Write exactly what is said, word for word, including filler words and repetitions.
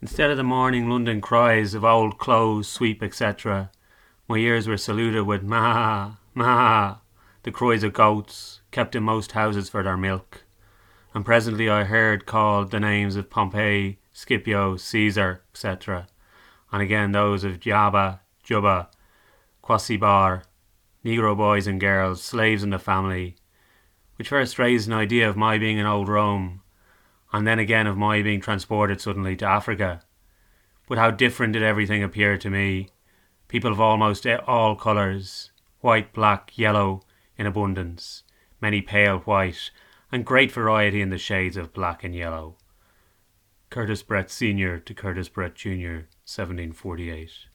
Instead of the morning London cries of old clothes, sweep, et cetera, my ears were saluted with "ma, ma," the cries of goats, kept in most houses for their milk. And presently I heard called the names of Pompey, Scipio, Caesar, et cetera, and again those of Jabba, Jubba, Quasibar, Negro boys and girls, slaves in the family, which first raised an idea of my being in old Rome, and then again of my being transported suddenly to Africa. But how different did everything appear to me. People of almost all colours, white, black, yellow, in abundance, many pale white, and great variety in the shades of black and yellow. Curtis Brett Senior to Curtis Brett Junior, seventeen forty-eight.